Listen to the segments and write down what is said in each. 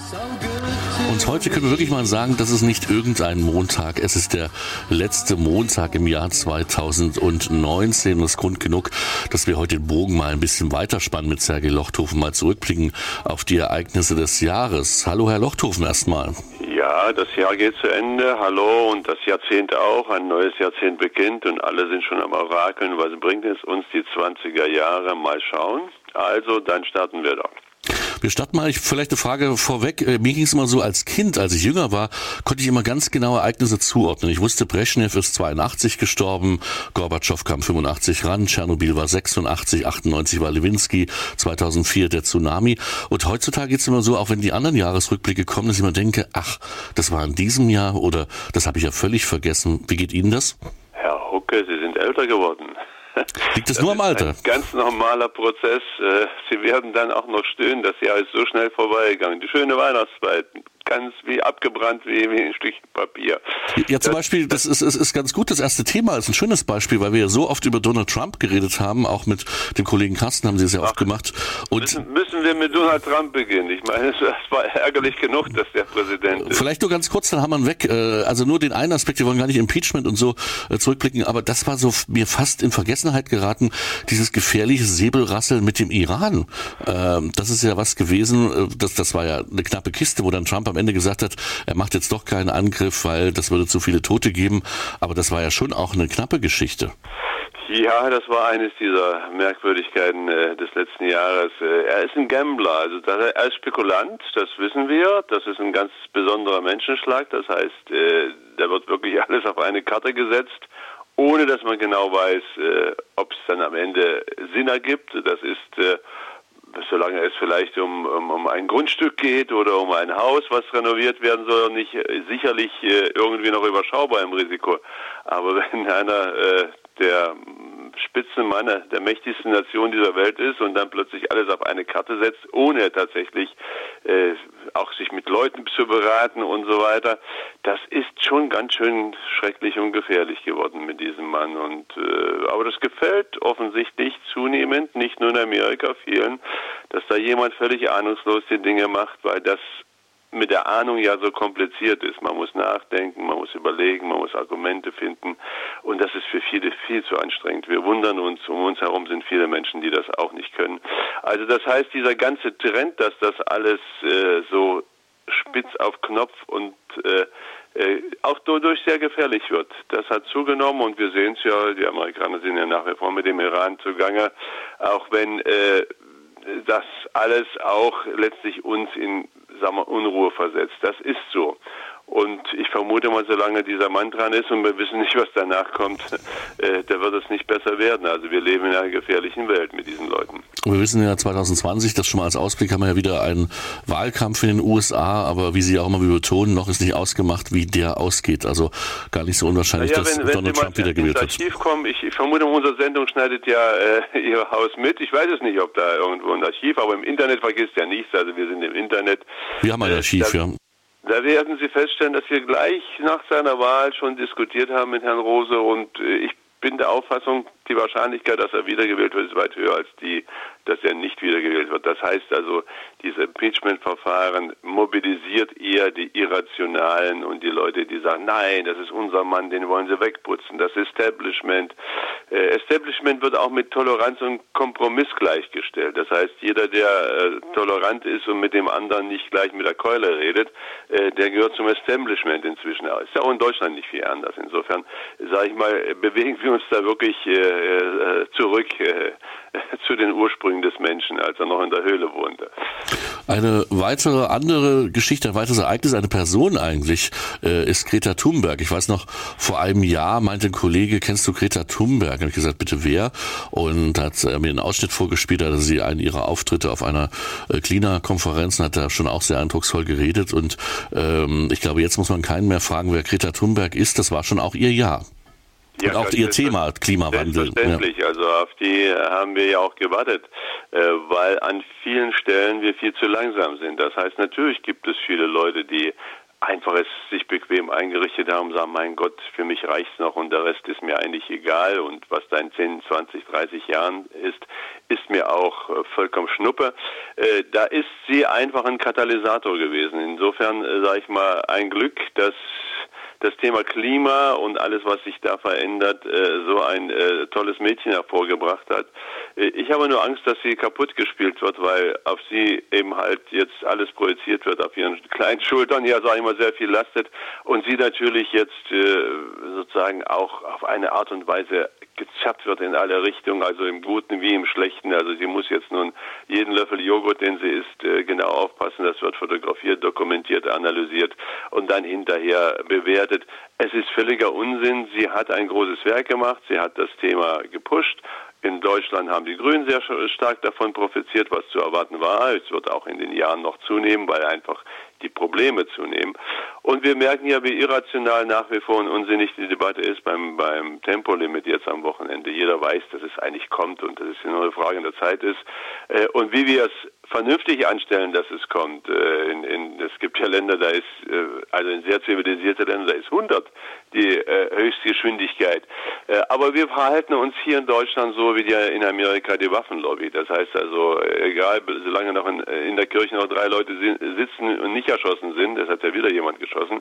Und heute können wir wirklich mal sagen, das ist nicht irgendein Montag. Es ist der letzte Montag im Jahr 2019. Das ist Grund genug, dass wir heute den Bogen mal ein bisschen weiterspannen mit Sergei Lochthofen, mal zurückblicken auf die Ereignisse des Jahres. Hallo, Herr Lochthofen, erstmal. Ja, das Jahr geht zu Ende. Hallo, und das Jahrzehnt auch. Ein neues Jahrzehnt beginnt und alle sind schon am Orakeln. Was bringt es uns die 20er Jahre? Mal schauen. Also, dann starten wir doch. Wir starten mal, vielleicht eine Frage vorweg. Mir ging es immer so, als Kind, als ich jünger war, konnte ich immer ganz genaue Ereignisse zuordnen. Ich wusste, Breschnew ist 82 gestorben, Gorbatschow kam 85 ran, Tschernobyl war 86, 98 war Lewinsky, 2004 der Tsunami. Und heutzutage geht es immer so, auch wenn die anderen Jahresrückblicke kommen, dass ich immer denke, ach, das war in diesem Jahr oder das habe ich ja völlig vergessen. Wie geht Ihnen das? Herr Hucke, Sie sind älter geworden. Liegt es nur am Alter? Ein ganz normaler Prozess. Sie werden dann auch noch stöhnen, das Jahr ist so schnell vorbeigegangen. Die schöne Weihnachtszeit, ganz wie abgebrannt wie ein Stückchen Papier. Ja, zum Beispiel, das ist ganz gut. Das erste Thema ist ein schönes Beispiel, weil wir ja so oft über Donald Trump geredet haben, auch mit dem Kollegen Carsten haben Sie es ja oft gemacht. Und müssen wir mit Donald Trump beginnen? Ich meine, es war ärgerlich genug, dass der Präsident ist. Vielleicht nur ganz kurz, dann haben wir ihn weg. Also nur den einen Aspekt, wir wollen gar nicht Impeachment und so zurückblicken, aber das war so mir fast in Vergessenheit geraten, dieses gefährliche Säbelrasseln mit dem Iran. Das ist ja was gewesen, das war ja eine knappe Kiste, wo dann Trump am Ende gesagt hat, er macht jetzt doch keinen Angriff, weil das würde zu viele Tote geben. Aber das war ja schon auch eine knappe Geschichte. Ja, das war eines dieser Merkwürdigkeiten des letzten Jahres. Er ist ein Gambler, also er ist Spekulant, das wissen wir. Das ist ein ganz besonderer Menschenschlag. Das heißt, da wird wirklich alles auf eine Karte gesetzt, ohne dass man genau weiß, ob es dann am Ende Sinn ergibt. Das ist solange es vielleicht um ein Grundstück geht oder um ein Haus, was renoviert werden soll, nicht sicherlich irgendwie noch überschaubar im Risiko. Aber wenn einer der Spitzenmann der mächtigsten Nation dieser Welt ist und dann plötzlich alles auf eine Karte setzt, ohne tatsächlich auch sich mit Leuten zu beraten und so weiter, das ist schon ganz schön schrecklich und gefährlich geworden mit diesem Mann. Und aber das gefällt offensichtlich zunehmend, nicht nur in Amerika, vielen, dass da jemand völlig ahnungslos die Dinge macht, weil das mit der Ahnung ja so kompliziert ist. Man muss nachdenken, man muss überlegen, man muss Argumente finden und das ist für viele viel zu anstrengend. Wir wundern uns, um uns herum sind viele Menschen, die das auch nicht können. Also das heißt, dieser ganze Trend, dass das alles so spitz auf Knopf und auch dadurch sehr gefährlich wird. Das hat zugenommen und wir sehen es ja, die Amerikaner sind ja nach wie vor mit dem Iran zugange, auch wenn das alles auch letztlich uns in Unruhe versetzt. Das ist so. Und ich vermute mal, solange dieser Mann dran ist und wir wissen nicht, was danach kommt, da wird es nicht besser werden. Also wir leben in einer gefährlichen Welt mit diesen Leuten. Wir wissen ja 2020, das schon mal als Ausblick, haben wir ja wieder einen Wahlkampf in den USA, aber wie Sie auch immer betonen, noch ist nicht ausgemacht, wie der ausgeht. Also gar nicht so unwahrscheinlich, dass Donald Trump wieder gewählt wird. Archiv kommen, ich vermute, unsere Sendung schneidet ja Ihr Haus mit. Ich weiß es nicht, ob da irgendwo ein Archiv, aber im Internet vergisst ja nichts. Also wir sind im Internet. Wir haben ein Archiv, ja. Da werden Sie feststellen, dass wir gleich nach seiner Wahl schon diskutiert haben mit Herrn Rose und ich bin der Auffassung, die Wahrscheinlichkeit, dass er wiedergewählt wird, ist weit höher als die, dass er nicht wiedergewählt wird. Das heißt also, dieses Impeachment-Verfahren mobilisiert eher die Irrationalen und die Leute, die sagen, nein, das ist unser Mann, den wollen sie wegputzen. Das Establishment. Establishment wird auch mit Toleranz und Kompromiss gleichgestellt. Das heißt, jeder, der tolerant ist und mit dem anderen nicht gleich mit der Keule redet, der gehört zum Establishment inzwischen. Ist ja auch in Deutschland nicht viel anders. Insofern, sage ich mal, bewegen wir uns da wirklich zurück zu den Ursprüngen des Menschen, als er noch in der Höhle wohnte. Eine weitere andere Geschichte, ein weiteres Ereignis, eine Person eigentlich, ist Greta Thunberg. Ich weiß noch, vor einem Jahr meinte ein Kollege, kennst du Greta Thunberg? Habe ich gesagt, bitte wer? Und hat mir einen Ausschnitt vorgespielt, da hatte sie einen ihrer Auftritte auf einer Klimakonferenz und hat da schon auch sehr eindrucksvoll geredet. Und ich glaube, jetzt muss man keinen mehr fragen, wer Greta Thunberg ist. Das war schon auch ihr Jahr. Und ja, auch ihr Thema Klimawandel. Selbstverständlich, ja. Also auf die haben wir ja auch gewartet, weil an vielen Stellen wir viel zu langsam sind. Das heißt, natürlich gibt es viele Leute, die einfach es sich bequem eingerichtet haben, sagen, mein Gott, für mich reicht's noch und der Rest ist mir eigentlich egal und was da in 10, 20, 30 Jahren ist mir auch vollkommen Schnuppe. Da ist sie einfach ein Katalysator gewesen. Insofern, sage ich mal, ein Glück, dass das Thema Klima und alles, was sich da verändert, so ein tolles Mädchen hervorgebracht hat. Ich habe nur Angst, dass sie kaputt gespielt wird, weil auf sie eben halt jetzt alles projiziert wird, auf ihren kleinen Schultern, ja, sage ich mal, sehr viel lastet und sie natürlich jetzt sozusagen auch auf eine Art und Weise gezappt wird in alle Richtungen, also im Guten wie im Schlechten. Also sie muss jetzt nun jeden Löffel Joghurt, den sie isst, genau aufpassen. Das wird fotografiert, dokumentiert, analysiert und dann hinterher bewertet. Es ist völliger Unsinn. Sie hat ein großes Werk gemacht. Sie hat das Thema gepusht. In Deutschland haben die Grünen sehr stark davon profitiert, was zu erwarten war. Es wird auch in den Jahren noch zunehmen, weil einfach die Probleme zunehmen. Und wir merken ja, wie irrational nach wie vor und unsinnig die Debatte ist beim Tempolimit jetzt am Wochenende. Jeder weiß, dass es eigentlich kommt und dass es nur eine Frage der Zeit ist. Und wie wir es vernünftig anstellen, dass es kommt. Es gibt ja Länder, da ist, also in sehr zivilisierte Länder, da ist 100 die Höchstgeschwindigkeit. Aber wir verhalten uns hier in Deutschland so wie in Amerika die Waffenlobby. Das heißt also, egal, solange noch in der Kirche noch 3 Leute sitzen und nicht erschossen sind, das hat ja wieder jemand geschossen,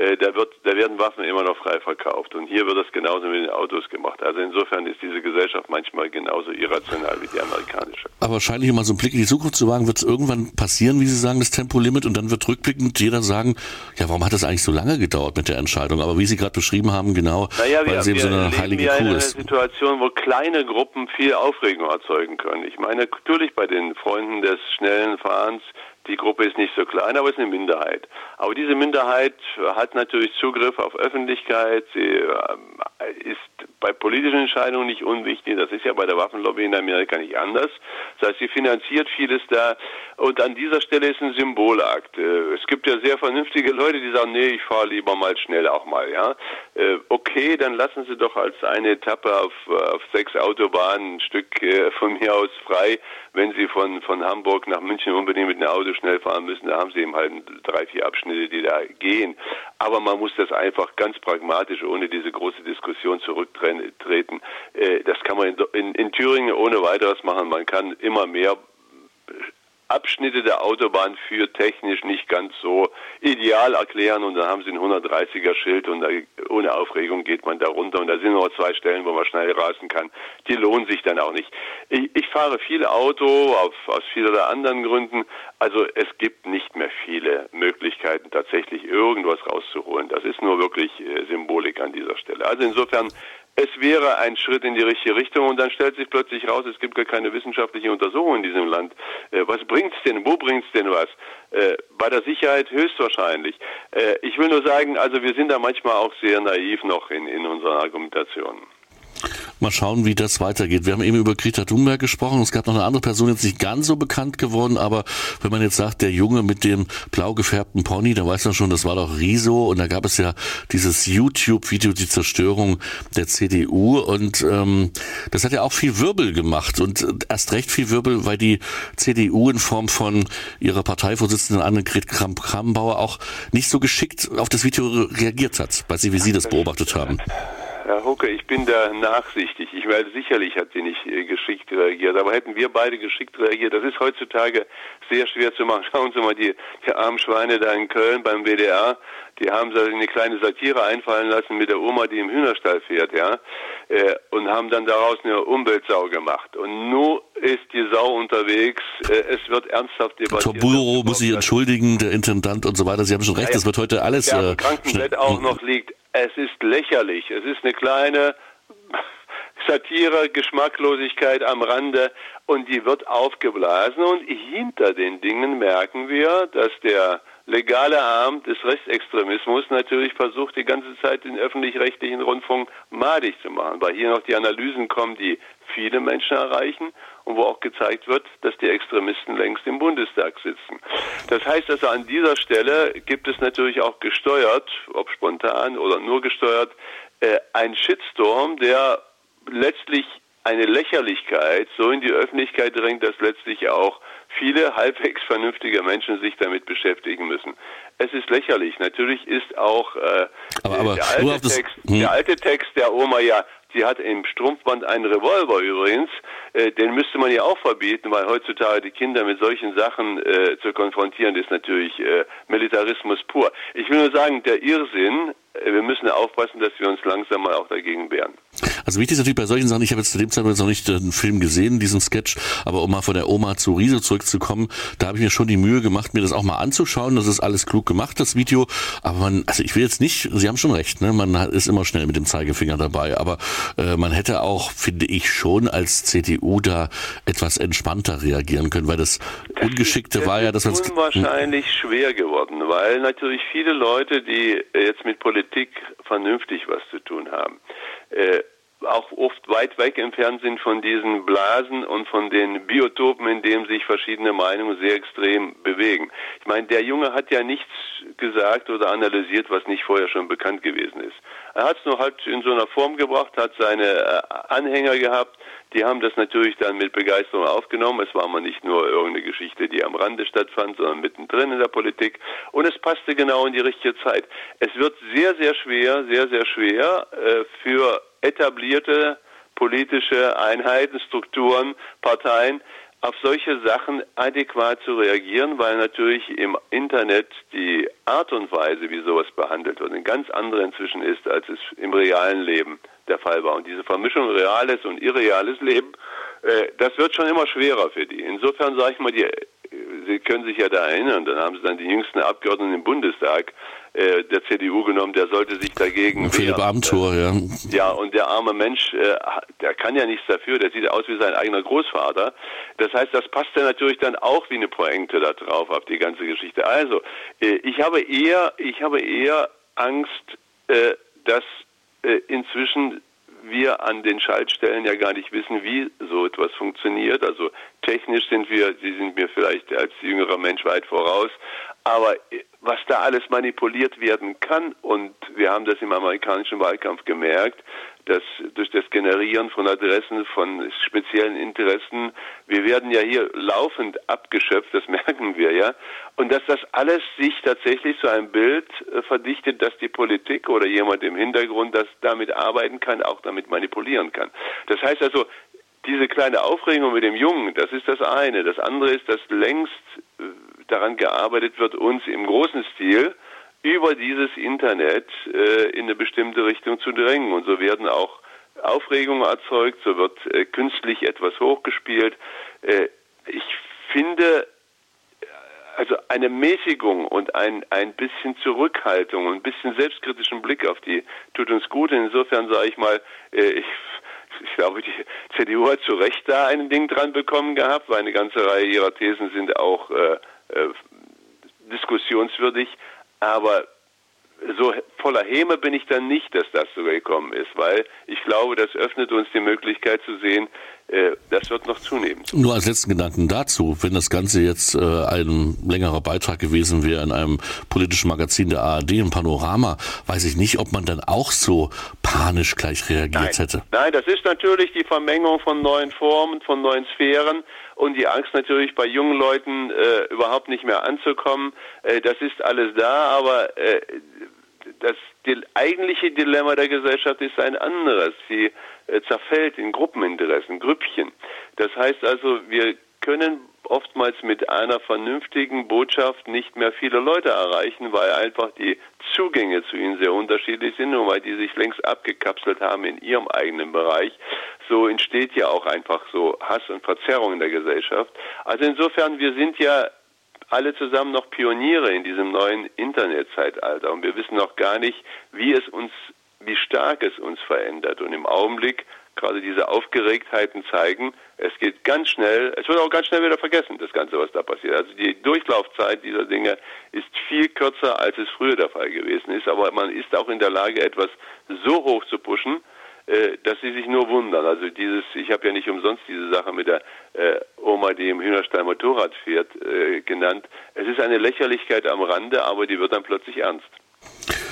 da werden Waffen immer noch frei verkauft. Und hier wird das genauso mit den Autos gemacht. Also insofern ist diese Gesellschaft manchmal genauso irrational wie die amerikanische. Aber wahrscheinlich, um mal so einen Blick in die Zukunft zu wagen, wird es irgendwann passieren, wie Sie sagen, das Tempolimit, und dann wird rückblickend jeder sagen, ja, warum hat das eigentlich so lange gedauert mit der Entscheidung? Aber wie Sie gerade beschrieben haben, genau, weil es eben so eine heilige Kuh ist. Wir leben ja in einer Situation, wo kleine Gruppen viel Aufregung erzeugen können. Ich meine, natürlich bei den Freunden des schnellen Fahrens, die Gruppe ist nicht so klein, aber es ist eine Minderheit. Aber diese Minderheit hat natürlich Zugriff auf Öffentlichkeit. Sie ist bei politischen Entscheidungen nicht unwichtig. Das ist ja bei der Waffenlobby in Amerika nicht anders. Das heißt, sie finanziert vieles da. Und an dieser Stelle ist ein Symbolakt. Es gibt ja sehr vernünftige Leute, die sagen, nee, ich fahre lieber mal schnell auch mal. Ja, okay, dann lassen Sie doch als eine Etappe auf 6 Autobahnen ein Stück von mir aus frei. Wenn Sie von Hamburg nach München unbedingt mit einem Auto schnell fahren müssen, da haben Sie eben halt 3, 4 Abschnitte, die da gehen. Aber man muss das einfach ganz pragmatisch, ohne diese große Diskussion zurücktreten. Das kann man in Thüringen ohne weiteres machen. Man kann immer mehr Abschnitte der Autobahn für technisch nicht ganz so ideal erklären und dann haben sie ein 130er Schild und ohne Aufregung geht man da runter und da sind nur 2 Stellen, wo man schnell rasen kann. Die lohnen sich dann auch nicht. Ich fahre viel Auto aus vielerlei anderen Gründen. Also es gibt nicht mehr viele Möglichkeiten, tatsächlich irgendwas rauszuholen. Das ist nur wirklich Symbolik an dieser Stelle. Also insofern, es wäre ein Schritt in die richtige Richtung und dann stellt sich plötzlich raus, es gibt gar keine wissenschaftliche Untersuchung in diesem Land. Was bringt's denn? Wo bringt's denn was? Bei der Sicherheit höchstwahrscheinlich. Ich will nur sagen, also wir sind da manchmal auch sehr naiv noch in unserer Argumentation. Mal schauen, wie das weitergeht. Wir haben eben über Greta Thunberg gesprochen. Es gab noch eine andere Person, jetzt nicht ganz so bekannt geworden, aber wenn man jetzt sagt, der Junge mit dem blau gefärbten Pony, da weiß man schon, das war doch Riso. Und da gab es ja dieses YouTube-Video, die Zerstörung der CDU. Und das hat ja auch viel Wirbel gemacht. Und erst recht viel Wirbel, weil die CDU in Form von ihrer Parteivorsitzenden Annegret Kramp-Karrenbauer auch nicht so geschickt auf das Video reagiert hat. Weiß nicht, wie Sie das beobachtet haben. Herr Hucke, ich bin da nachsichtig. Ich weiß, sicherlich hat sie nicht geschickt reagiert, aber hätten wir beide geschickt reagiert, das ist heutzutage sehr schwer zu machen. Schauen Sie mal, die armen Schweine da in Köln beim WDR, die haben sich eine kleine Satire einfallen lassen mit der Oma, die im Hühnerstall fährt, ja, und haben dann daraus eine Umweltsau gemacht. Und nun ist die Sau unterwegs, es wird ernsthaft debattiert. Toburo muss sich entschuldigen, der Intendant und so weiter. Sie haben schon recht, das wird heute alles... Der im Krankenbett auch noch liegt. Es ist lächerlich. Es ist eine kleine Satire, Geschmacklosigkeit am Rande und die wird aufgeblasen. Und hinter den Dingen merken wir, dass der legale Arm des Rechtsextremismus natürlich versucht, die ganze Zeit den öffentlich-rechtlichen Rundfunk madig zu machen, weil hier noch die Analysen kommen, die viele Menschen erreichen und wo auch gezeigt wird, dass die Extremisten längst im Bundestag sitzen. Das heißt also, an dieser Stelle gibt es natürlich auch gesteuert, ob spontan oder nur gesteuert, ein Shitstorm, der letztlich eine Lächerlichkeit so in die Öffentlichkeit drängt, dass letztlich auch viele halbwegs vernünftige Menschen sich damit beschäftigen müssen. Es ist lächerlich. Natürlich ist auch der alte Text der Oma, ja, sie hat im Strumpfband einen Revolver übrigens, den müsste man ja auch verbieten, weil heutzutage die Kinder mit solchen Sachen zu konfrontieren, ist natürlich Militarismus pur. Ich will nur sagen, der Irrsinn, wir müssen aufpassen, dass wir uns langsam mal auch dagegen wehren. Also wichtig ist natürlich bei solchen Sachen, ich habe jetzt zu dem Zeitpunkt noch nicht den Film gesehen, diesen Sketch, aber um mal von der Oma zu Riese zurückzukommen, da habe ich mir schon die Mühe gemacht, mir das auch mal anzuschauen. Das ist alles klug gemacht, das Video. Aber ich will jetzt nicht, Sie haben schon recht, ne? Man ist immer schnell mit dem Zeigefinger dabei. Aber man hätte auch, finde ich, schon als CDU da etwas entspannter reagieren können, weil das Ungeschickte war ja, dass man es unwahrscheinlich schwer geworden, weil natürlich viele Leute, die jetzt mit Politik vernünftig was zu tun haben, auch oft weit weg entfernt sind von diesen Blasen und von den Biotopen, in denen sich verschiedene Meinungen sehr extrem bewegen. Ich meine, der Junge hat ja nichts gesagt oder analysiert, was nicht vorher schon bekannt gewesen ist. Er hat es nur halt in so einer Form gebracht, hat seine Anhänger gehabt, die haben das natürlich dann mit Begeisterung aufgenommen. Es war mal nicht nur irgendeine Geschichte, die am Rande stattfand, sondern mittendrin in der Politik. Und es passte genau in die richtige Zeit. Es wird sehr, sehr schwer für etablierte politische Einheiten, Strukturen, Parteien auf solche Sachen adäquat zu reagieren, weil natürlich im Internet die Art und Weise, wie sowas behandelt wird, eine ganz andere inzwischen ist, als es im realen Leben der Fall war. Und diese Vermischung reales und irreales Leben, das wird schon immer schwerer für die. Insofern sage ich mal, Sie können sich ja da erinnern, dann haben Sie dann die jüngsten Abgeordneten im Bundestag der CDU genommen, der sollte sich dagegen wehren. Philipp Amthor, ja. Ja, und der arme Mensch, der kann ja nichts dafür, der sieht aus wie sein eigener Großvater. Das heißt, das passt ja natürlich dann auch wie eine Pointe da drauf auf die ganze Geschichte. Also, ich habe eher Angst, dass inzwischen wir an den Schaltstellen ja gar nicht wissen, wie so etwas funktioniert. Also technisch Sie sind mir vielleicht als jüngerer Mensch weit voraus, aber was da alles manipuliert werden kann, und wir haben das im amerikanischen Wahlkampf gemerkt, dass durch das Generieren von Adressen, von speziellen Interessen, wir werden ja hier laufend abgeschöpft, das merken wir ja, und dass das alles sich tatsächlich zu einem Bild verdichtet, dass die Politik oder jemand im Hintergrund das damit arbeiten kann, auch damit manipulieren kann. Das heißt also, diese kleine Aufregung mit dem Jungen, das ist das eine. Das andere ist, dass längst daran gearbeitet wird, uns im großen Stil über dieses Internet in eine bestimmte Richtung zu drängen. Und so werden auch Aufregungen erzeugt, so wird künstlich etwas hochgespielt. Ich finde, also eine Mäßigung und ein bisschen Zurückhaltung und ein bisschen selbstkritischen Blick auf die tut uns gut. Insofern sage ich mal, ich glaube, die CDU hat zu Recht da ein Ding dran bekommen gehabt, weil eine ganze Reihe ihrer Thesen sind auch diskussionswürdig. Aber so voller Häme bin ich dann nicht, dass das so gekommen ist, weil ich glaube, das öffnet uns die Möglichkeit zu sehen, das wird noch zunehmen. Nur als letzten Gedanken dazu, wenn das Ganze jetzt ein längerer Beitrag gewesen wäre in einem politischen Magazin der ARD, im Panorama, weiß ich nicht, ob man dann auch so panisch gleich reagiert hätte. Nein, das ist natürlich die Vermengung von neuen Formen, von neuen Sphären und die Angst natürlich bei jungen Leuten überhaupt nicht mehr anzukommen. Das ist alles da, aber das eigentliche Dilemma der Gesellschaft ist ein anderes. Sie zerfällt in Gruppeninteressen, Grüppchen. Das heißt also, wir können oftmals mit einer vernünftigen Botschaft nicht mehr viele Leute erreichen, weil einfach die Zugänge zu ihnen sehr unterschiedlich sind und weil die sich längst abgekapselt haben in ihrem eigenen Bereich. So entsteht ja auch einfach so Hass und Verzerrung in der Gesellschaft. Also insofern, wir sind ja alle zusammen noch Pioniere in diesem neuen Internetzeitalter und wir wissen noch gar nicht, wie stark es uns verändert. Und im Augenblick gerade diese Aufgeregtheiten zeigen, es geht ganz schnell, es wird auch ganz schnell wieder vergessen, das Ganze, was da passiert. Also die Durchlaufzeit dieser Dinge ist viel kürzer, als es früher der Fall gewesen ist, aber man ist auch in der Lage, etwas so hoch zu pushen, dass sie sich nur wundern. Also ich habe ja nicht umsonst diese Sache mit der Oma, die im Hühnerstall Motorrad fährt, genannt. Es ist eine Lächerlichkeit am Rande, aber die wird dann plötzlich ernst.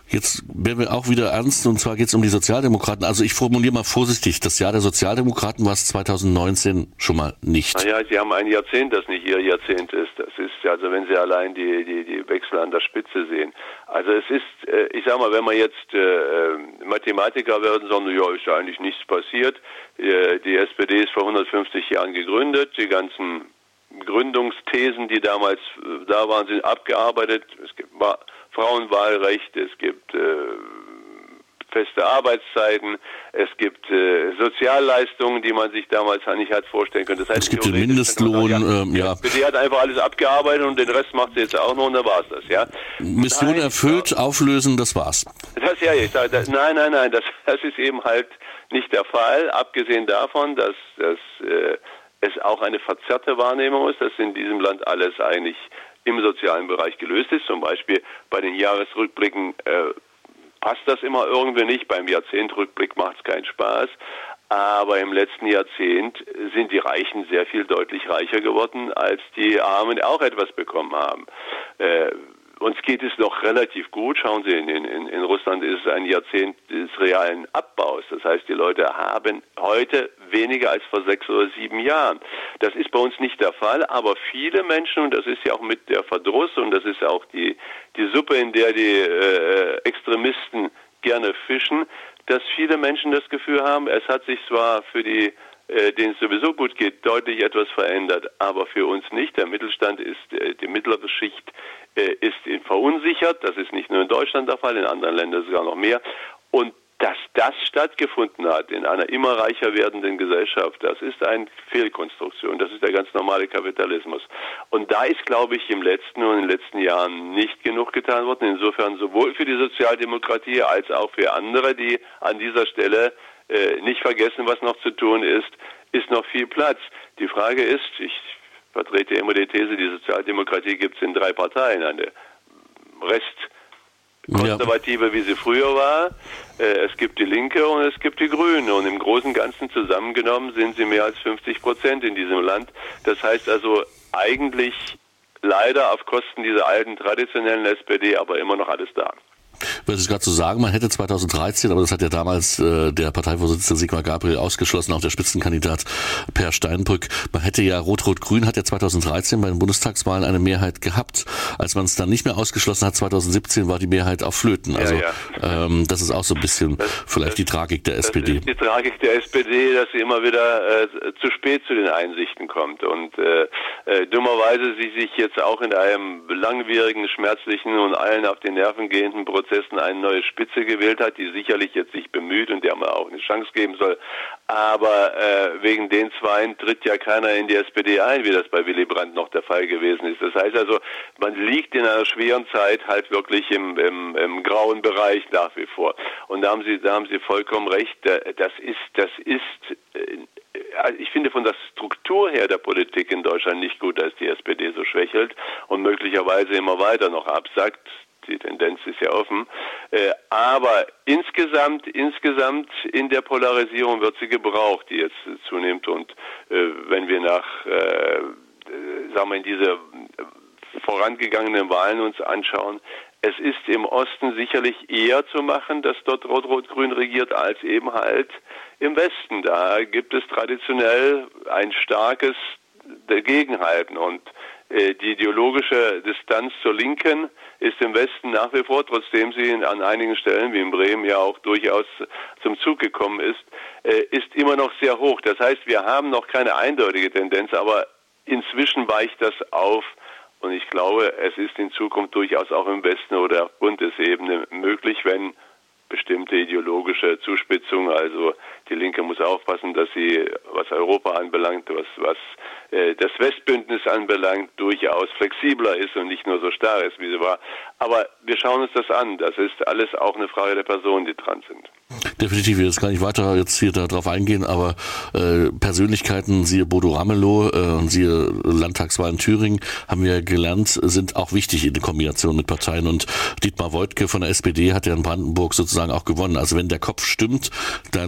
Jetzt werden wir auch wieder ernst, und zwar geht es um die Sozialdemokraten. Also ich formuliere mal vorsichtig, das Jahr der Sozialdemokraten war es 2019 schon mal nicht. Naja, sie haben ein Jahrzehnt, das nicht ihr Jahrzehnt ist. Das ist, also wenn Sie allein die Wechsel an der Spitze sehen. Also es ist, ich sag mal, wenn man jetzt Mathematiker werden, sagen, ja, ist ja eigentlich nichts passiert. Die SPD ist vor 150 Jahren gegründet, die ganzen Gründungsthesen, die damals da waren, sind abgearbeitet. Es gibt Frauenwahlrecht, es gibt feste Arbeitszeiten, es gibt Sozialleistungen, die man sich damals nicht hat vorstellen können. Das heißt, es gibt den Mindestlohn, ja. Die hat einfach alles abgearbeitet und den Rest macht sie jetzt auch noch und da war es das, ja. Mission erfüllt, auflösen, das war's. Das ja, ich sage, nein, das ist eben halt nicht der Fall, abgesehen davon, dass es auch eine verzerrte Wahrnehmung ist, dass in diesem Land alles eigentlich im sozialen Bereich gelöst ist. Zum Beispiel bei den Jahresrückblicken passt das immer irgendwie nicht. Beim Jahrzehntrückblick macht es keinen Spaß. Aber im letzten Jahrzehnt sind die Reichen sehr viel deutlich reicher geworden, als die Armen auch etwas bekommen haben. Uns geht es noch relativ gut. Schauen Sie, in Russland ist es ein Jahrzehnt des realen Abbaus. Das heißt, die Leute haben heute weniger als vor 6 oder 7 Jahren. Das ist bei uns nicht der Fall, aber viele Menschen, und das ist ja auch mit der Verdruss, und das ist auch die Suppe, in der die Extremisten gerne fischen, dass viele Menschen das Gefühl haben, es hat sich zwar für denen es sowieso gut geht, deutlich etwas verändert, aber für uns nicht. Der Mittelstand ist, die mittlere Schicht ist verunsichert. Das ist nicht nur in Deutschland der Fall, in anderen Ländern sogar noch mehr. Und dass das stattgefunden hat in einer immer reicher werdenden Gesellschaft, das ist eine Fehlkonstruktion. Das ist der ganz normale Kapitalismus. Und da ist, glaube ich, in den letzten Jahren nicht genug getan worden. Insofern sowohl für die Sozialdemokratie als auch für andere, die an dieser Stelle nicht vergessen, was noch zu tun ist noch viel Platz. Die Frage ist, ich vertrete immer die These, die Sozialdemokratie gibt es in 3 Parteien. Eine Restkonservative, wie sie früher war. Es gibt die Linke und es gibt die Grünen. Und im Großen und Ganzen zusammengenommen sind sie mehr als 50% in diesem Land. Das heißt also eigentlich leider auf Kosten dieser alten traditionellen SPD, aber immer noch alles da. Ich wollte es gerade so sagen, man hätte 2013, aber das hat ja damals der Parteivorsitzende Sigmar Gabriel ausgeschlossen, auch der Spitzenkandidat Per Steinbrück. Man hätte ja, Rot-Rot-Grün hat ja 2013 bei den Bundestagswahlen eine Mehrheit gehabt. Als man es dann nicht mehr ausgeschlossen hat, 2017 war die Mehrheit auf Flöten. Also das ist auch so ein bisschen vielleicht die Tragik der SPD. Das ist die Tragik der SPD, dass sie immer wieder zu spät zu den Einsichten kommt und dummerweise sie sich jetzt auch in einem langwierigen, schmerzlichen und allen auf die Nerven gehenden Prozessen eine neue Spitze gewählt hat, die sicherlich jetzt sich bemüht und der man auch eine Chance geben soll. Aber wegen den Zweien tritt ja keiner in die SPD ein, wie das bei Willy Brandt noch der Fall gewesen ist. Das heißt also, man liegt in einer schweren Zeit halt wirklich im grauen Bereich nach wie vor. Und da haben Sie vollkommen recht. Das ist ich finde von der Struktur her der Politik in Deutschland nicht gut, dass die SPD so schwächelt und möglicherweise immer weiter noch absackt. Die Tendenz ist ja offen. Aber insgesamt in der Polarisierung wird sie gebraucht, die jetzt zunimmt. Und wenn wir in diese vorangegangenen Wahlen uns anschauen, es ist im Osten sicherlich eher zu machen, dass dort Rot-Rot-Grün regiert, als eben halt im Westen. Da gibt es traditionell ein starkes Dagegenhalten und die ideologische Distanz zur Linken ist im Westen nach wie vor, trotzdem sie an einigen Stellen, wie in Bremen, ja auch durchaus zum Zug gekommen ist immer noch sehr hoch. Das heißt, wir haben noch keine eindeutige Tendenz, aber inzwischen weicht das auf. Und ich glaube, es ist in Zukunft durchaus auch im Westen oder auf Bundesebene möglich, wenn bestimmte ideologische Zuspitzung, also die Linke muss aufpassen, dass sie, was Europa anbelangt, was das Westbündnis anbelangt, durchaus flexibler ist und nicht nur so starr ist, wie sie war. Aber wir schauen uns das an. Das ist alles auch eine Frage der Personen, die dran sind. Definitiv, ich will jetzt gar nicht weiter jetzt hier darauf eingehen, aber Persönlichkeiten, siehe Bodo Ramelow und siehe Landtagswahl in Thüringen, haben wir gelernt, sind auch wichtig in der Kombination mit Parteien. Und Dietmar Woidke von der SPD hat ja in Brandenburg sozusagen auch gewonnen. Also wenn der Kopf stimmt, dann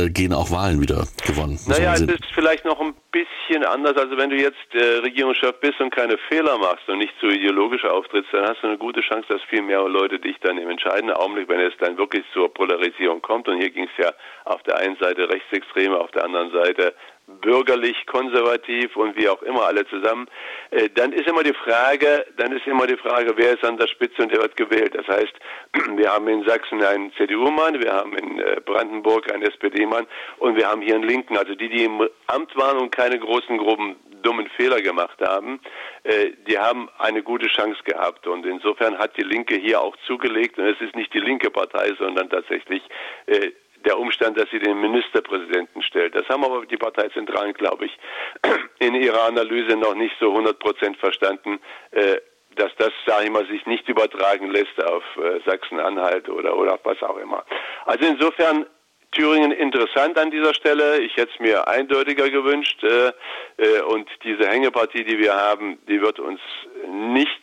gehen auch Wahlen wieder gewonnen. Naja, es ist vielleicht noch ein bisschen anders. Also wenn du jetzt Regierungschef bist und keine Fehler machst und nicht zu ideologisch auftrittst, dann hast du eine gute Chance, dass viel mehr Leute dich dann im entscheidenden Augenblick, wenn es dann wirklich zur Polarisierung kommt, und hier ging es ja auf der einen Seite Rechtsextreme, auf der anderen Seite bürgerlich, konservativ und wie auch immer alle zusammen, dann ist immer die Frage, wer ist an der Spitze und wer wird gewählt. Das heißt, wir haben in Sachsen einen CDU-Mann, wir haben in Brandenburg einen SPD-Mann und wir haben hier einen Linken. Also die im Amt waren und keine großen, groben, dummen Fehler gemacht haben, die haben eine gute Chance gehabt. Und insofern hat die Linke hier auch zugelegt, und es ist nicht die linke Partei, sondern tatsächlich der Umstand, dass sie den Ministerpräsidenten stellt. Das haben aber die Parteizentralen, glaube ich, in ihrer Analyse noch nicht so 100% verstanden, dass das, sage ich mal, sich nicht übertragen lässt auf Sachsen-Anhalt oder auf was auch immer. Also insofern Thüringen interessant an dieser Stelle. Ich hätte es mir eindeutiger gewünscht, und diese Hängepartie, die wir haben, die wird uns nicht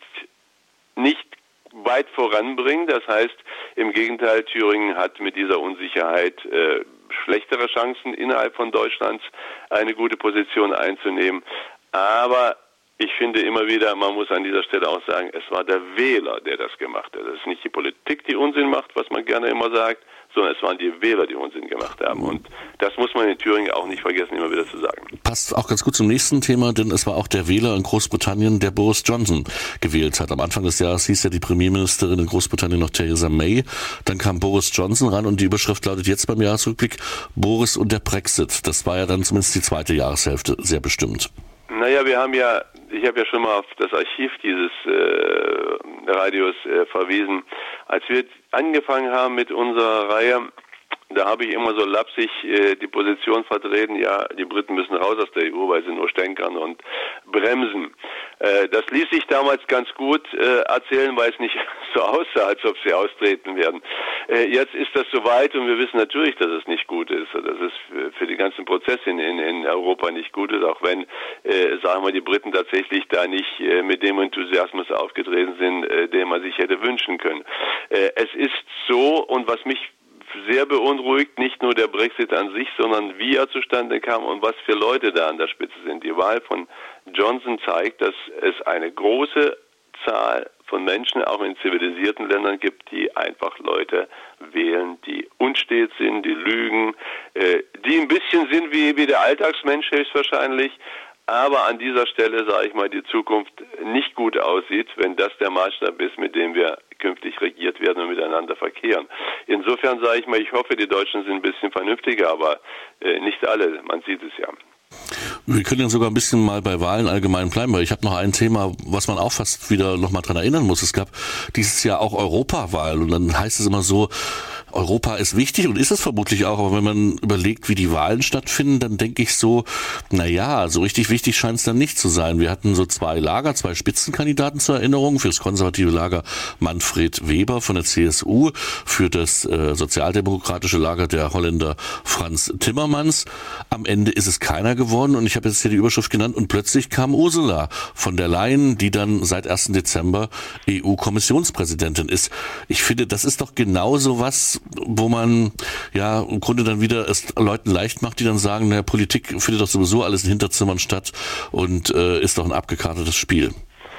weit voranbringen. Das heißt, im Gegenteil, Thüringen hat mit dieser Unsicherheit schlechtere Chancen, innerhalb von Deutschlands eine gute Position einzunehmen. Aber ich finde immer wieder, man muss an dieser Stelle auch sagen, es war der Wähler, der das gemacht hat. Es ist nicht die Politik, die Unsinn macht, was man gerne immer sagt, sondern es waren die Wähler, die Unsinn gemacht haben. Und das muss man in Thüringen auch nicht vergessen, immer wieder zu sagen. Passt auch ganz gut zum nächsten Thema, denn es war auch der Wähler in Großbritannien, der Boris Johnson gewählt hat. Am Anfang des Jahres hieß ja die Premierministerin in Großbritannien noch Theresa May. Dann kam Boris Johnson ran und die Überschrift lautet jetzt beim Jahresrückblick Boris und der Brexit. Das war ja dann zumindest die zweite Jahreshälfte sehr bestimmt. Naja, ich habe ja schon mal auf das Archiv dieses Radios verwiesen. Als wir angefangen haben mit unserer Reihe, da habe ich immer so lapsig die Position vertreten, ja, die Briten müssen raus aus der EU, weil sie nur stänkern und bremsen. Das ließ sich damals ganz gut erzählen, weil es nicht so aussah, als ob sie austreten werden. Jetzt ist das soweit und wir wissen natürlich, dass es nicht gut ist. Dass es für die ganzen Prozesse in Europa nicht gut ist, auch wenn, sagen wir, die Briten tatsächlich da nicht mit dem Enthusiasmus aufgetreten sind, den man sich hätte wünschen können. Es ist so, und was mich sehr beunruhigt, nicht nur der Brexit an sich, sondern wie er zustande kam und was für Leute da an der Spitze sind. Die Wahl von Johnson zeigt, dass es eine große Zahl von Menschen auch in zivilisierten Ländern gibt, die einfach Leute wählen, die unstet sind, die lügen, die ein bisschen sind wie der Alltagsmensch höchstwahrscheinlich, aber an dieser Stelle, sage ich mal, die Zukunft nicht gut aussieht, wenn das der Maßstab ist, mit dem wir künftig regiert werden und miteinander verkehren. Insofern sage ich mal, ich hoffe, die Deutschen sind ein bisschen vernünftiger, aber nicht alle, man sieht es ja. Wir können ja sogar ein bisschen mal bei Wahlen allgemein bleiben, weil ich habe noch ein Thema, was man auch fast wieder noch mal dran erinnern muss. Es gab dieses Jahr auch Europawahl und dann heißt es immer so, Europa ist wichtig und ist es vermutlich auch, aber wenn man überlegt, wie die Wahlen stattfinden, dann denke ich so, naja, so richtig wichtig scheint es dann nicht zu sein. Wir hatten so zwei Spitzenkandidaten zur Erinnerung, für das konservative Lager Manfred Weber von der CSU, für das sozialdemokratische Lager der Holländer Frans Timmermans. Am Ende ist es keiner geworden und ich habe jetzt hier die Überschrift genannt und plötzlich kam Ursula von der Leyen, die dann seit 1. Dezember EU-Kommissionspräsidentin ist. Ich finde, das ist doch genauso was, wo man ja im Grunde dann wieder es Leuten leicht macht, die dann sagen, naja, Politik findet doch sowieso alles in Hinterzimmern statt und ist doch ein abgekartetes Spiel.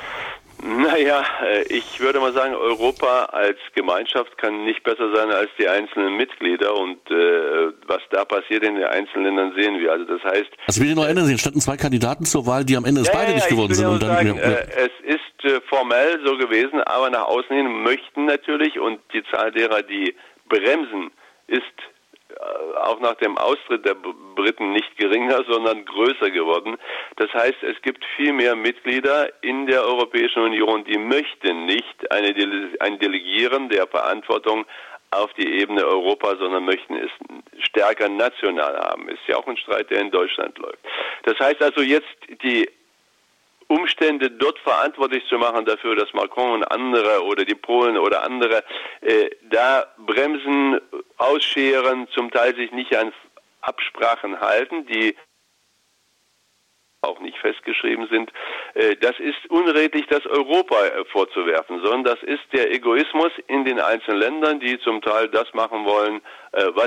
Naja, ich würde mal sagen, Europa als Gemeinschaft kann nicht besser sein als die einzelnen Mitglieder und was da passiert in den einzelnen Ländern sehen wir. Also das heißt... Also will ich noch erinnern, es standen zwei Kandidaten zur Wahl, die am Ende beide nicht geworden sind. Und dann, es ist formell so gewesen, aber nach außen hin möchten natürlich, und die Zahl derer, die bremsen, ist auch nach dem Austritt der Briten nicht geringer, sondern größer geworden. Das heißt, es gibt viel mehr Mitglieder in der Europäischen Union, die möchten nicht ein Delegieren der Verantwortung auf die Ebene Europa, sondern möchten es stärker national haben. Ist ja auch ein Streit, der in Deutschland läuft. Das heißt also jetzt die Umstände dort verantwortlich zu machen dafür, dass Macron und andere oder die Polen oder andere da bremsen, ausscheren, zum Teil sich nicht an Absprachen halten, die auch nicht festgeschrieben sind. Das ist unredlich, das Europa vorzuwerfen, sondern das ist der Egoismus in den einzelnen Ländern, die zum Teil das machen wollen, was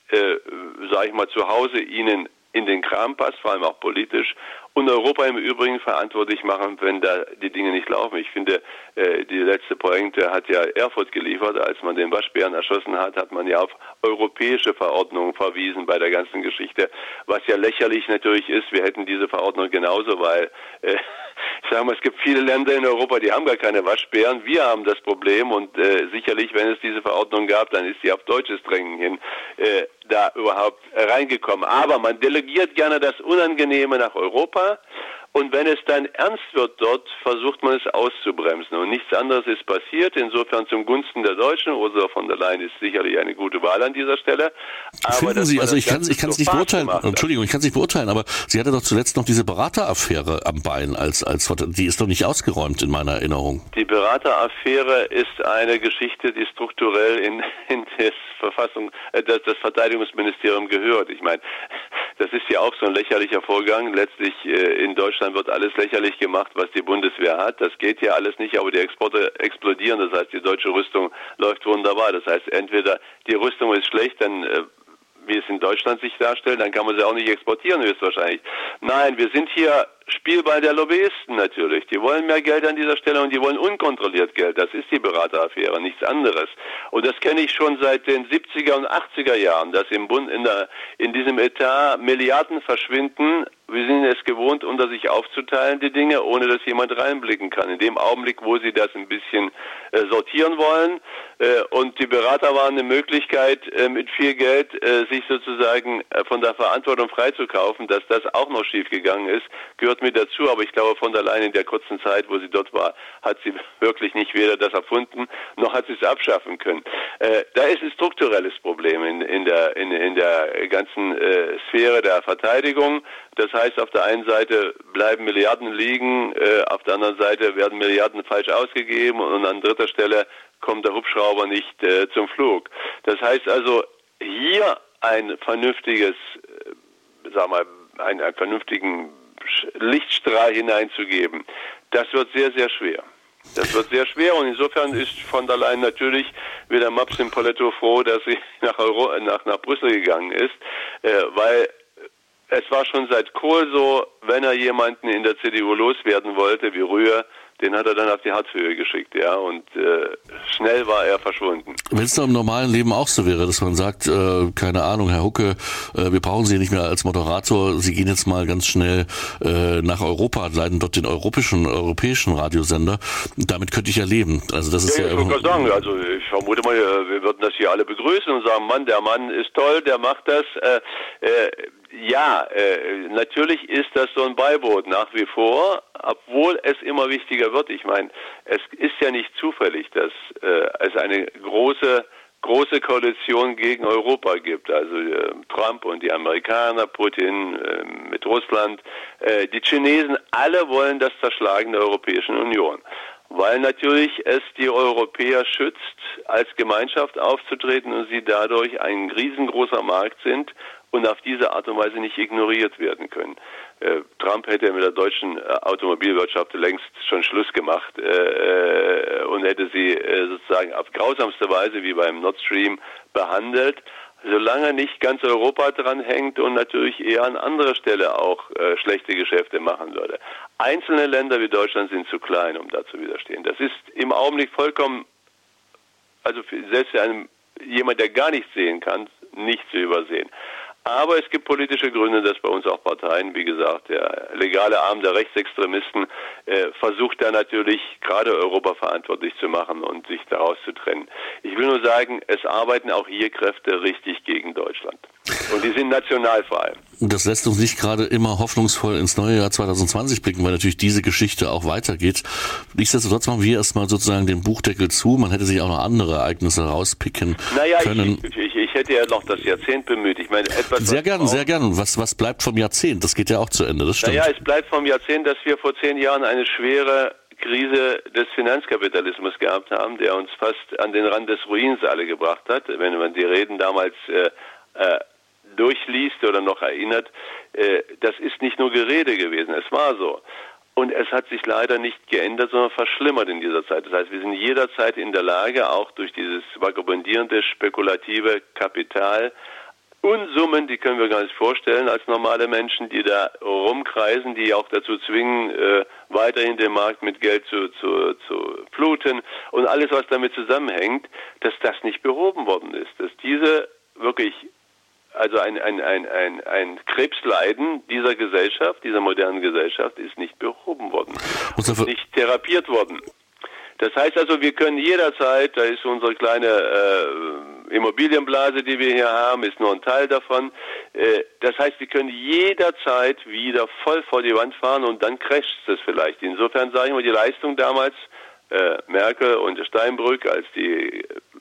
sage ich mal, zu Hause ihnen in den Kram passt, vor allem auch politisch, und Europa im Übrigen verantwortlich machen, wenn da die Dinge nicht laufen. Ich finde, die letzte Pointe hat ja Erfurt geliefert. Als man den Waschbären erschossen hat, hat man ja auf europäische Verordnungen verwiesen bei der ganzen Geschichte, was ja lächerlich natürlich ist. Wir hätten diese Verordnung genauso, weil ich sage mal, es gibt viele Länder in Europa, die haben gar keine Waschbären. Wir haben das Problem und sicherlich, wenn es diese Verordnung gab, dann ist sie auf deutsches Drängen hin da überhaupt reingekommen. Aber man delegiert gerne das Unangenehme nach Europa. Und wenn es dann ernst wird dort, versucht man es auszubremsen. Und nichts anderes ist passiert. Insofern zum Gunsten der Deutschen. Ursula von der Leyen ist sicherlich eine gute Wahl an dieser Stelle. Aber finden Sie, also ich kann es nicht beurteilen, Entschuldigung, ich kann es nicht beurteilen, aber sie hatte doch zuletzt noch diese Berateraffäre am Bein die ist doch nicht ausgeräumt in meiner Erinnerung. Die Berateraffäre ist eine Geschichte, die strukturell in das Verteidigungsministerium gehört. Ich meine, das ist ja auch so ein lächerlicher Vorgang. Letztlich in Deutschland wird alles lächerlich gemacht, was die Bundeswehr hat. Das geht ja alles nicht, aber die Exporte explodieren. Das heißt, die deutsche Rüstung läuft wunderbar. Das heißt, entweder die Rüstung ist schlecht, dann wie es in Deutschland sich darstellt, dann kann man sie auch nicht exportieren höchstwahrscheinlich. Nein, wir sind hier Spielball der Lobbyisten natürlich. Die wollen mehr Geld an dieser Stelle und die wollen unkontrolliert Geld. Das ist die Berateraffäre, nichts anderes. Und das kenne ich schon seit den 70er und 80er Jahren, dass im Bund in diesem Etat Milliarden verschwinden. Wir sind es gewohnt, unter sich aufzuteilen, die Dinge, ohne dass jemand reinblicken kann. In dem Augenblick, wo sie das ein bisschen sortieren wollen, und die Berater waren eine Möglichkeit, mit viel Geld sich sozusagen von der Verantwortung freizukaufen, dass das auch noch schiefgegangen ist, gehört mit dazu. Aber ich glaube, von der Leyen in der kurzen Zeit, wo sie dort war, hat sie wirklich nicht weder das erfunden, noch hat sie es abschaffen können. Da ist ein strukturelles Problem in der ganzen Sphäre der Verteidigung. Das heißt, auf der einen Seite bleiben Milliarden liegen, auf der anderen Seite werden Milliarden falsch ausgegeben und an dritter Stelle kommt der Hubschrauber nicht zum Flug. Das heißt also, hier ein vernünftiges, einen vernünftigen Lichtstrahl hineinzugeben, das wird sehr, sehr schwer. Das wird sehr schwer und insofern ist von der Leyen natürlich wie der Mops im Poletto froh, dass sie nach Brüssel gegangen ist, weil es war schon seit Kohl so, wenn er jemanden in der CDU loswerden wollte, wie Rühr, den hat er dann auf die Hartshöhe geschickt, ja, und schnell war er verschwunden. Wenn es da im normalen Leben auch so wäre, dass man sagt, keine Ahnung, Herr Hucke, wir brauchen Sie nicht mehr als Moderator, Sie gehen jetzt mal ganz schnell nach Europa, leiten dort den europäischen Radiosender, damit könnte ich ja leben. Also das ist ja... Ich wollte gerade sagen, also ich vermute mal, wir würden das hier alle begrüßen und sagen, Mann, der Mann ist toll, der macht das, natürlich ist das so ein Beiboot nach wie vor, obwohl es immer wichtiger wird. Ich meine, es ist ja nicht zufällig, dass es eine große Koalition gegen Europa gibt. Also Trump und die Amerikaner, Putin mit Russland, die Chinesen, alle wollen das Zerschlagen der Europäischen Union. Weil natürlich es die Europäer schützt, als Gemeinschaft aufzutreten und sie dadurch ein riesengroßer Markt sind und auf diese Art und Weise nicht ignoriert werden können. Trump hätte mit der deutschen Automobilwirtschaft längst schon Schluss gemacht und hätte sie sozusagen auf grausamste Weise wie beim Nord Stream behandelt, solange nicht ganz Europa dran hängt und natürlich eher an anderer Stelle auch schlechte Geschäfte machen würde. Einzelne Länder wie Deutschland sind zu klein, um da zu widerstehen. Das ist im Augenblick vollkommen, also selbst für jemand, der gar nichts sehen kann, nicht zu übersehen. Aber es gibt politische Gründe, dass bei uns auch Parteien, wie gesagt, der legale Arm der Rechtsextremisten versucht da natürlich gerade Europa verantwortlich zu machen und sich daraus zu trennen. Ich will nur sagen, es arbeiten auch hier Kräfte richtig gegen Deutschland. Und die sind national vor allem. Das lässt uns nicht gerade immer hoffnungsvoll ins neue Jahr 2020 blicken, weil natürlich diese Geschichte auch weitergeht. Nichtsdestotrotz machen wir erstmal sozusagen den Buchdeckel zu. Man hätte sich auch noch andere Ereignisse rauspicken können. Ich hätte ja noch das Jahrzehnt bemüht. Ich meine, sehr gern. Was bleibt vom Jahrzehnt? Das geht ja auch zu Ende, das stimmt. Es bleibt vom Jahrzehnt, dass wir vor 10 Jahren eine schwere Krise des Finanzkapitalismus gehabt haben, der uns fast an den Rand des Ruins alle gebracht hat. Wenn man die Reden damals durchliest oder noch erinnert, das ist nicht nur Gerede gewesen, es war so. Und es hat sich leider nicht geändert, sondern verschlimmert in dieser Zeit. Das heißt, wir sind jederzeit in der Lage, auch durch dieses vagabundierende, spekulative Kapital, Unsummen, die können wir gar nicht vorstellen als normale Menschen, die da rumkreisen, die auch dazu zwingen, weiterhin den Markt mit Geld zu fluten und alles, was damit zusammenhängt, dass das nicht behoben worden ist. Dass diese wirklich, also ein Krebsleiden dieser Gesellschaft, dieser modernen Gesellschaft, ist nicht behoben worden, nicht therapiert worden. Das heißt also, wir können jederzeit, da ist unsere kleine Immobilienblase, die wir hier haben, ist nur ein Teil davon. Das heißt, wir können jederzeit wieder voll vor die Wand fahren und dann crasht es vielleicht. Insofern sage ich mal, die Leistung damals, Merkel und Steinbrück, als die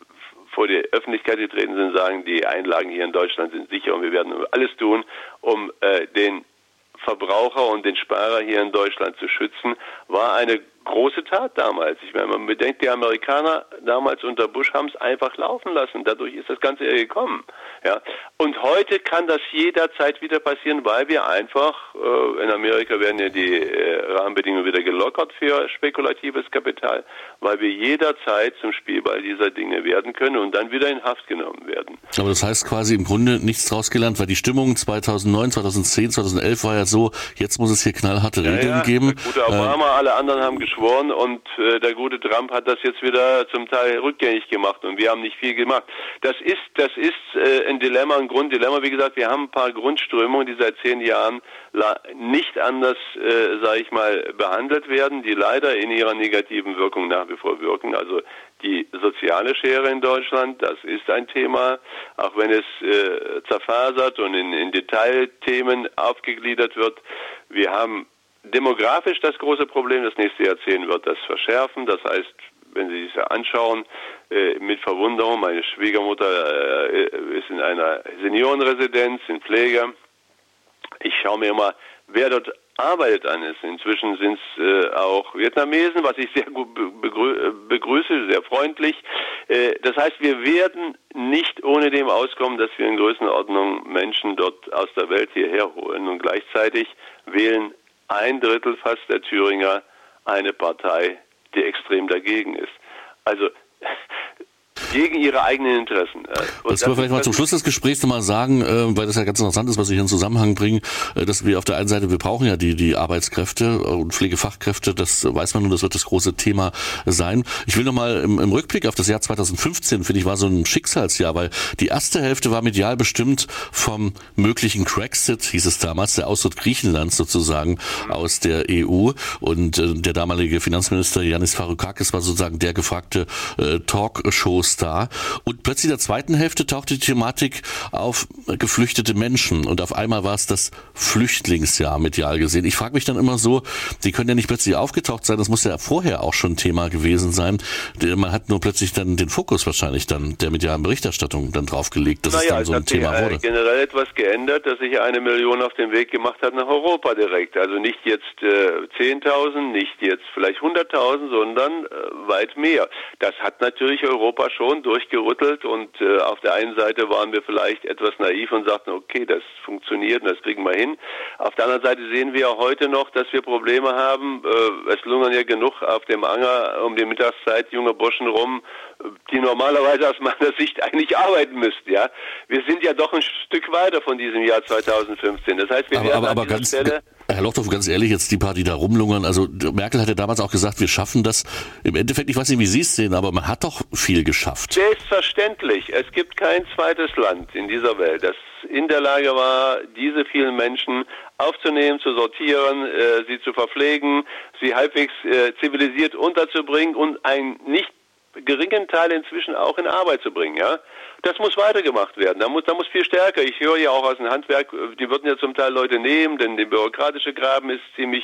vor die Öffentlichkeit getreten sind, sagen, die Einlagen hier in Deutschland sind sicher und wir werden alles tun, um den Verbraucher und den Sparer hier in Deutschland zu schützen, war eine große Tat damals. Ich meine, man bedenkt, die Amerikaner damals unter Bush haben es einfach laufen lassen. Dadurch ist das Ganze eher gekommen. Ja. Und heute kann das jederzeit wieder passieren, weil wir einfach, in Amerika werden ja die Rahmenbedingungen wieder gelockert für spekulatives Kapital, weil wir jederzeit zum Spielball dieser Dinge werden können und dann wieder in Haft genommen werden. Aber das heißt quasi im Grunde nichts draus gelernt, weil die Stimmung 2009, 2010, 2011 war ja so, jetzt muss es hier knallharte Regeln geben. Der gute Obama, alle anderen haben geschworen und der gute Trump hat das jetzt wieder zum Teil rückgängig gemacht und wir haben nicht viel gemacht. Das ist ein Dilemma, ein Grunddilemma. Wie gesagt, wir haben ein paar Grundströmungen, die seit 10 Jahren nicht anders, sage ich mal, behandelt werden, die leider in ihrer negativen Wirkung nach wie vor wirken. Also die soziale Schere in Deutschland, das ist ein Thema, auch wenn es zerfasert und in Detailthemen aufgegliedert wird. Wir haben demografisch das große Problem, das nächste Jahrzehnt wird das verschärfen. Das heißt, wenn Sie sich das anschauen, mit Verwunderung, meine Schwiegermutter ist in einer Seniorenresidenz, in Pflege. Ich schaue mir immer, wer dort arbeitet an ist. Inzwischen sind es auch Vietnamesen, was ich sehr gut begrüße, sehr freundlich. Das heißt, wir werden nicht ohne dem auskommen, dass wir in Größenordnung Menschen dort aus der Welt hierher holen. Und gleichzeitig wählen 1/3 fast der Thüringer eine Partei, die extrem dagegen ist. Also gegen ihre eigenen Interessen. Das können wir vielleicht mal zum Schluss des Gesprächs nochmal sagen, weil das ja ganz interessant ist, was Sie hier in Zusammenhang bringen, dass wir auf der einen Seite, wir brauchen ja die Arbeitskräfte und Pflegefachkräfte, das weiß man nun, das wird das große Thema sein. Ich will nochmal im Rückblick auf das Jahr 2015, finde ich, war so ein Schicksalsjahr, weil die erste Hälfte war medial bestimmt vom möglichen Grexit, hieß es damals, der Austritt Griechenlands sozusagen aus der EU und der damalige Finanzminister Yannis Varoufakis war sozusagen der gefragte Talkshow-Star. Und plötzlich in der zweiten Hälfte tauchte die Thematik auf geflüchtete Menschen und auf einmal war es das Flüchtlingsjahr medial gesehen. Ich frage mich dann immer so, die können ja nicht plötzlich aufgetaucht sein, das muss ja vorher auch schon Thema gewesen sein. Man hat nur plötzlich dann den Fokus wahrscheinlich dann der medialen Berichterstattung dann draufgelegt, dass es dann so ein Thema wurde. Es hat generell etwas geändert, dass sich 1 Million auf den Weg gemacht hat nach Europa direkt. Also nicht jetzt 10.000, nicht jetzt vielleicht 100.000, sondern weit mehr. Das hat natürlich Europa schon durchgerüttelt und auf der einen Seite waren wir vielleicht etwas naiv und sagten, okay, das funktioniert und das kriegen wir hin. Auf der anderen Seite sehen wir auch heute noch, dass wir Probleme haben. Es lungern ja genug auf dem Anger um die Mittagszeit junge Burschen rum, die normalerweise aus meiner Sicht eigentlich arbeiten müssten. Ja, wir sind ja doch ein Stück weiter von diesem Jahr 2015. Das heißt, wir werden an dieser Stelle... Herr Lochthoff, ganz ehrlich, jetzt die paar, die da rumlungern, also Merkel hat ja damals auch gesagt, wir schaffen das. Im Endeffekt, ich weiß nicht, wie Sie es sehen, aber man hat doch viel geschafft. Selbstverständlich. Es gibt kein zweites Land in dieser Welt, das in der Lage war, diese vielen Menschen aufzunehmen, zu sortieren, sie zu verpflegen, sie halbwegs zivilisiert unterzubringen und einen nicht geringen Teil inzwischen auch in Arbeit zu bringen, ja. Das muss weitergemacht werden. Da muss viel stärker. Ich höre ja auch aus dem Handwerk, die würden ja zum Teil Leute nehmen, denn der bürokratische Graben ist ziemlich,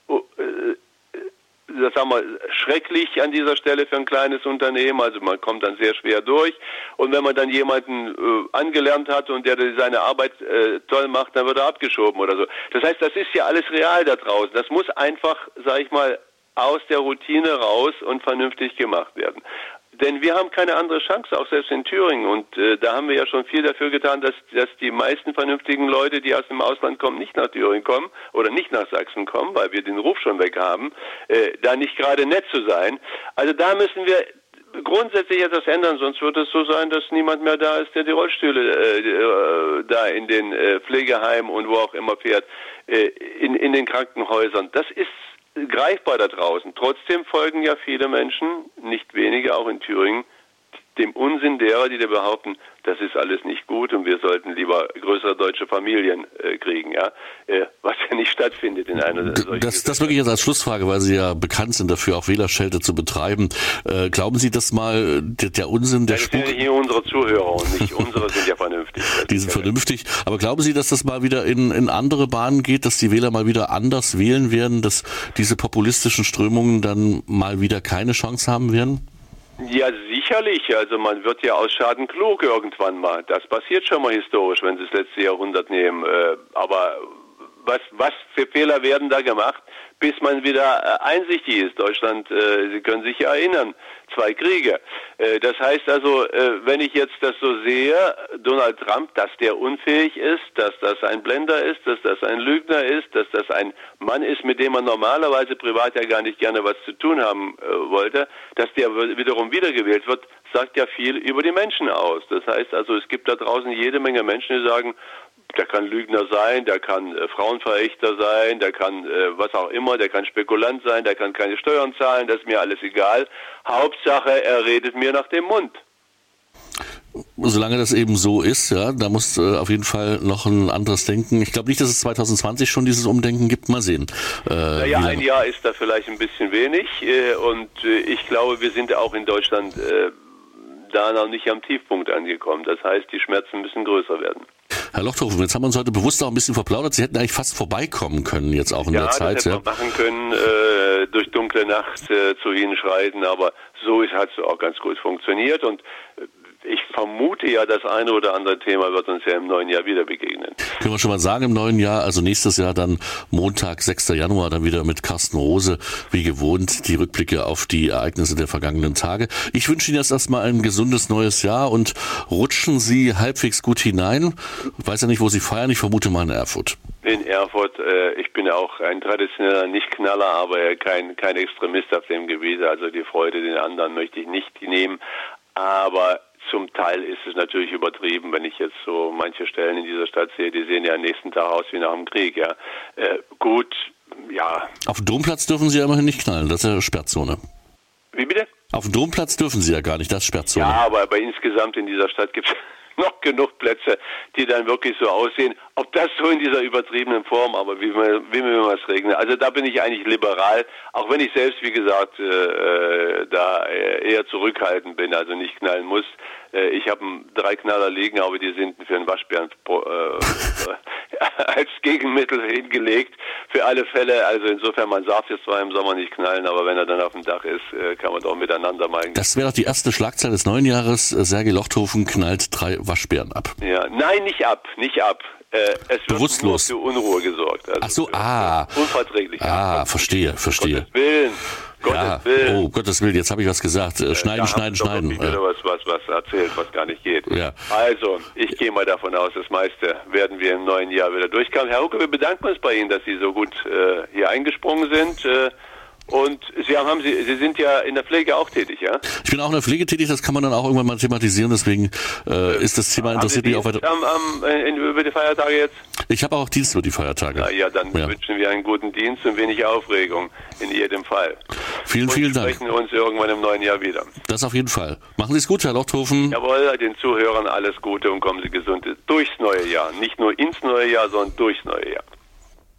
das sagen wir, schrecklich an dieser Stelle für ein kleines Unternehmen. Also man kommt dann sehr schwer durch. Und wenn man dann jemanden angelernt hat und der seine Arbeit toll macht, dann wird er abgeschoben oder so. Das heißt, das ist ja alles real da draußen. Das muss einfach, sag ich mal, aus der Routine raus und vernünftig gemacht werden. Denn wir haben keine andere Chance, auch selbst in Thüringen. Und da haben wir ja schon viel dafür getan, dass die meisten vernünftigen Leute, die aus dem Ausland kommen, nicht nach Thüringen kommen oder nicht nach Sachsen kommen, weil wir den Ruf schon weg haben, da nicht gerade nett zu sein. Also da müssen wir grundsätzlich etwas ändern, sonst wird es so sein, dass niemand mehr da ist, der die Rollstühle da in den Pflegeheimen und wo auch immer fährt, in den Krankenhäusern. Das ist greifbar da draußen. Trotzdem folgen ja viele Menschen, nicht wenige, auch in Thüringen, dem Unsinn derer, die da behaupten, das ist alles nicht gut und wir sollten lieber größere deutsche Familien kriegen, ja, was ja nicht stattfindet in einer solchen Das wirklich jetzt als Schlussfrage, weil Sie ja bekannt sind dafür, auch Wählerschelte zu betreiben. Glauben Sie, dass mal der Unsinn, der Spuk... Das sind ja hier unsere Zuhörer und nicht unsere sind ja vernünftig. Die sind vernünftig. Aber glauben Sie, dass das mal wieder in andere Bahnen geht, dass die Wähler mal wieder anders wählen werden, dass diese populistischen Strömungen dann mal wieder keine Chance haben werden? Ja, sicherlich. Also man wird ja aus Schaden klug irgendwann mal. Das passiert schon mal historisch, wenn Sie das letzte Jahrhundert nehmen. Aber was für Fehler werden da gemacht, bis man wieder einsichtig ist? Deutschland, Sie können sich ja erinnern, 2 Kriege. Das heißt also, wenn ich jetzt das so sehe, Donald Trump, dass der unfähig ist, dass das ein Blender ist, dass das ein Lügner ist, dass das ein Mann ist, mit dem man normalerweise privat ja gar nicht gerne was zu tun haben wollte, dass der wiederum wiedergewählt wird, sagt ja viel über die Menschen aus. Das heißt also, es gibt da draußen jede Menge Menschen, die sagen, der kann Lügner sein, der kann Frauenverächter sein, der kann was auch immer, der kann Spekulant sein, der kann keine Steuern zahlen, das ist mir alles egal. Hauptsache, er redet mir nach dem Mund. Solange das eben so ist, ja, da muss auf jeden Fall noch ein anderes Denken. Ich glaube nicht, dass es 2020 schon dieses Umdenken gibt. Mal sehen. Naja, ein Jahr ist da vielleicht ein bisschen wenig und ich glaube, wir sind auch in Deutschland da noch nicht am Tiefpunkt angekommen. Das heißt, die Schmerzen müssen größer werden. Herr Lochthofen, jetzt haben wir uns heute bewusst auch ein bisschen verplaudert. Sie hätten eigentlich fast vorbeikommen können, jetzt auch in der Zeit. Das hätten wir machen können, durch dunkle Nacht zu Ihnen schreiten, aber so hat es auch ganz gut funktioniert und ich vermute ja, das eine oder andere Thema wird uns ja im neuen Jahr wieder begegnen. Können wir schon mal sagen, im neuen Jahr, also nächstes Jahr dann Montag, 6. Januar, dann wieder mit Carsten Rose, wie gewohnt, die Rückblicke auf die Ereignisse der vergangenen Tage. Ich wünsche Ihnen jetzt erstmal ein gesundes neues Jahr und rutschen Sie halbwegs gut hinein. Ich weiß ja nicht, wo Sie feiern, ich vermute mal in Erfurt. In Erfurt, ich bin ja auch ein traditioneller Nicht-Knaller, aber kein Extremist auf dem Gebiet, also die Freude den anderen möchte ich nicht nehmen, aber zum Teil ist es natürlich übertrieben, wenn ich jetzt so manche Stellen in dieser Stadt sehe, die sehen ja am nächsten Tag aus wie nach dem Krieg, ja. Gut, ja. Auf dem Domplatz dürfen Sie ja immerhin nicht knallen, das ist ja Sperrzone. Wie bitte? Auf dem Domplatz dürfen Sie ja gar nicht, das ist Sperrzone. Ja, aber insgesamt in dieser Stadt gibt es noch genug Plätze, die dann wirklich so aussehen. Ob das so in dieser übertriebenen Form, aber wie wir was regnen. Also da bin ich eigentlich liberal, auch wenn ich selbst, wie gesagt, da eher zurückhaltend bin, also nicht knallen muss. Ich habe 3 Knaller liegen, aber die sind für einen Waschbären als Gegenmittel hingelegt. Für alle Fälle, also insofern, man darf jetzt zwar im Sommer nicht knallen, aber wenn er dann auf dem Dach ist, kann man doch miteinander mal... Das wäre doch die erste Schlagzeile des neuen Jahres. Sergei Lochthofen knallt 3 Waschbären ab. Ja, nein, nicht ab. Es wird bewusstlos für Unruhe gesorgt. Also ach so, unverträglich. Verstehe. Gottes Willen. Gottes Willen. Oh, Gottes Willen, jetzt habe ich was gesagt. Schneiden. Wieder was erzählt, was gar nicht geht. Ja. Also, ich gehe mal davon aus, das meiste werden wir im neuen Jahr wieder durchkommen. Herr Hucke, wir bedanken uns bei Ihnen, dass Sie so gut hier eingesprungen sind. Und Sie sind ja in der Pflege auch tätig, ja? Ich bin auch in der Pflege tätig, das kann man dann auch irgendwann mal thematisieren, deswegen ist das Thema interessiert mich auch weiter. Über die Feiertage jetzt? Ich habe auch Dienst über die Feiertage. Dann wünschen wir einen guten Dienst und wenig Aufregung in jedem Fall. Vielen Dank. Wir sprechen uns irgendwann im neuen Jahr wieder. Das auf jeden Fall. Machen Sie es gut, Herr Lochthofen. Jawohl, den Zuhörern alles Gute und kommen Sie gesund durchs neue Jahr. Nicht nur ins neue Jahr, sondern durchs neue Jahr.